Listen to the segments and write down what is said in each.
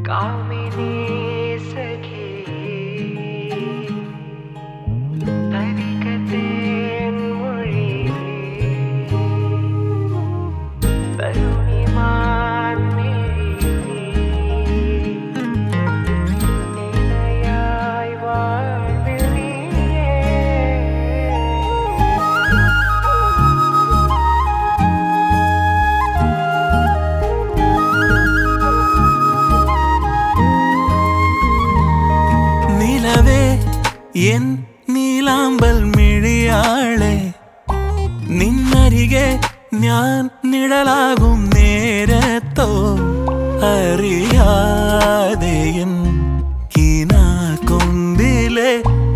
कामिनी सखी तरिकतेन मொழி तरुणिमान मेरी निलयाय வாழ்வில் நீயே നിലവേ എൻ നീലാമ്പൽ മിഴിയാളെ നിന്നരികെ ഞാൻ നിഴലാകും നേരത്തോ അറിയാതെ എൻ കിനാക്കൊമ്പിലെ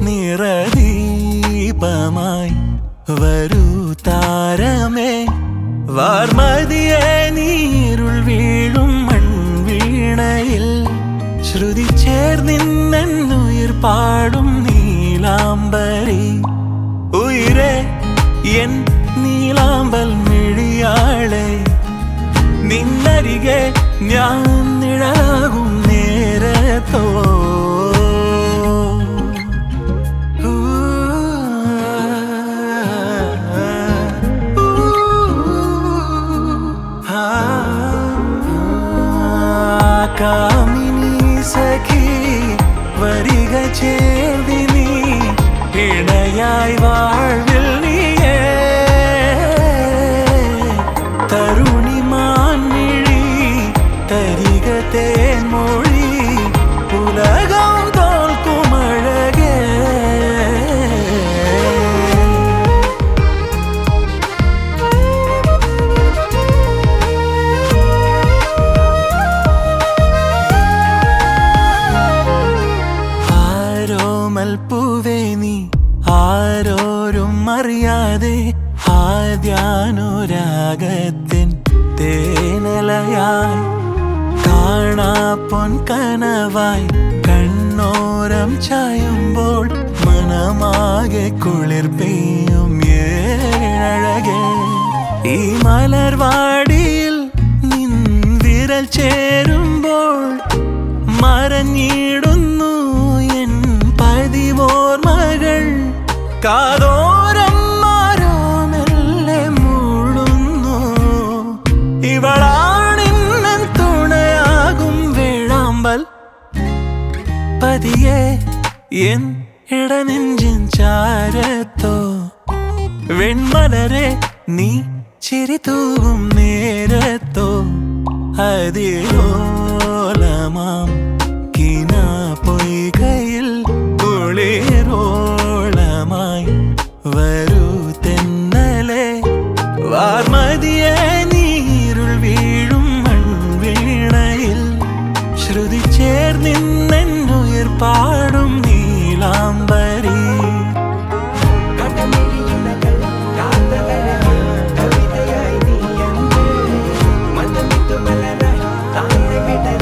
നിറദീപമായി വരൂ താരമേ വാർമതിയെ നീരുൾ വീഴും മൺവീണയിൽ ശ്രുതി ചേർന്നിന്നുയിർ പാടും നീലാംബരി ഉയിരേ എൻ നീലാമ്പൽ മിഴിയാളെ നിന്നരികെ ഞാൻ നിഴലാകും നേരത്തോ കാമിനി സഖി വരിക ചേർദിനി ഇണയായി வாழ்வில் നീയേ തരുണിമാൻ മിഴി തരിക തേൻമൊഴി ഉലകം തോൽക്കും അഴകേ പൂവേ നീ ആരോരും അറിയാതെ ആദ്യാനുരാഗത്തിൻ തേനലയായി കാണാപ്പൊൻ കനവായി കണ്ണോരം ചായുമ്പോൾ മനമാകെ കുളിർ പെയ്യും ഏഴഴകേ ഈ മലർവാടിയിൽ നിൻ വിരൽ ചേരുമ്പോൾ മറഞ്ഞിടുന്നു പതിവോർമകൾ കാതോരം മാരോ മെല്ലെ മൂളുന്നു ഇവളാണിന്നൻ തുണയാകും വേഴാമ്പൽ പതിയെ എൻ ഇടനെഞ്ചിൻ ചാരത്തോ വെൺമലരെ നീ ചിരി തൂകും നേരത്തോ അതിലോലമാം കിന പൊയ്കയിൽ കുളിരോളമായി വരൂ തെന്നലെ വാർമതിയെ നീരുൾ വീഴും മൺവീണയിൽ ശ്രുതി ചേർന്നിന്നുയിർ പാടും നീലാംബരി കവിതയായി നീ എന്റെ മതമിത്തു മലരായി താഴെ വിട